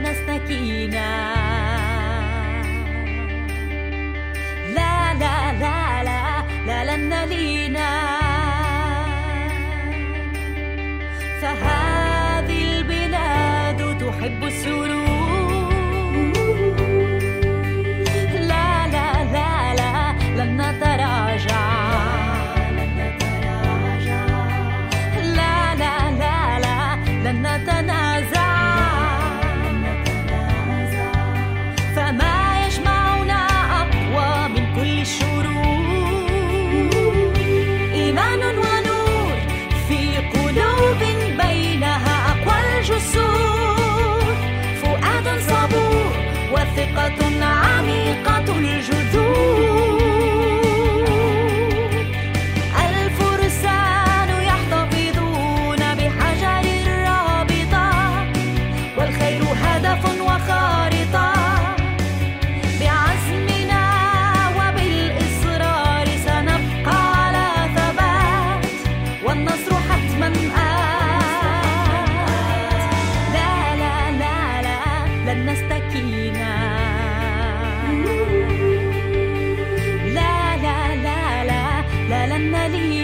نستكينا. لا لا لا لا لا لن نلينا. فهذه البلاد تحب السرور. لا لا لا لا لن نتراجع. لا لا لا لا لن نتنازع. فما يجمعنا أقوى من كل الشرور. إيمان ونور في قلوب بينها أقوى الجسور. فؤاد صبور وثقة عميقة الجذور. الفرسان يحتفظون بحجر الرابطة، والخير هدف وخارطة. بعزمنا وبالإصرار سنبقى على ثبات، والنصر حتما آت. لا لا لا لا لن نستكينا. لا لا لا لا لا لن نلينا.